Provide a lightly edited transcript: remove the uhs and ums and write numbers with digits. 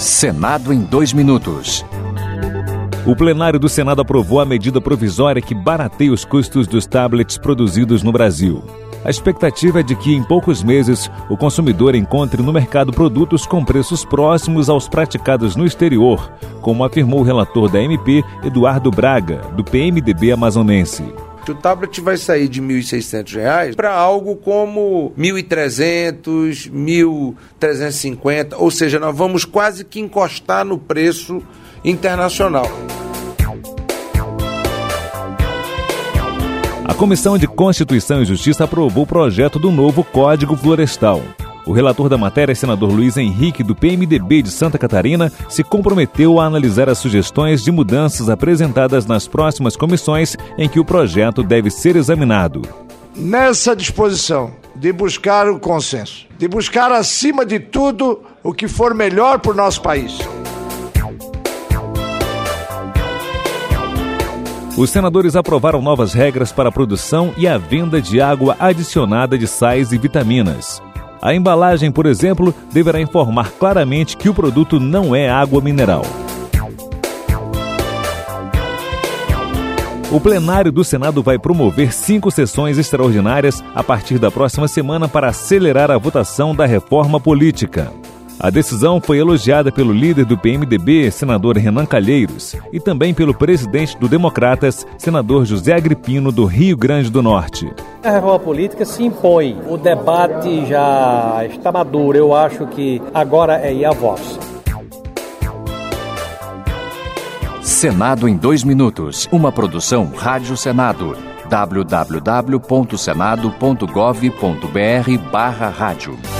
Senado em 2 minutos. O plenário do Senado aprovou a medida provisória que barateia os custos dos tablets produzidos no Brasil. A expectativa é de que, em poucos meses, o consumidor encontre no mercado produtos com preços próximos aos praticados no exterior, como afirmou o relator da MP, Eduardo Braga, do PMDB amazonense. O tablet vai sair de R$ 1.600 para algo como R$ 1.300, R$ 1.350, ou seja, nós vamos quase que encostar no preço internacional. A Comissão de Constituição e Justiça aprovou o projeto do novo Código Florestal. O relator da matéria, senador Luiz Henrique, do PMDB de Santa Catarina, se comprometeu a analisar as sugestões de mudanças apresentadas nas próximas comissões em que o projeto deve ser examinado. Nessa disposição de buscar o consenso, de buscar, acima de tudo, o que for melhor para o nosso país. Os senadores aprovaram novas regras para a produção e a venda de água adicionada de sais e vitaminas. A embalagem, por exemplo, deverá informar claramente que o produto não é água mineral. O plenário do Senado vai promover 5 sessões extraordinárias a partir da próxima semana para acelerar a votação da reforma política. A decisão foi elogiada pelo líder do PMDB, senador Renan Calheiros, e também pelo presidente do Democratas, senador José Agripino, do Rio Grande do Norte. A reforma política se impõe. O debate já está maduro. Eu acho que agora é ir a voz. Senado em 2 minutos. Uma produção Rádio Senado. www.senado.gov.br/rádio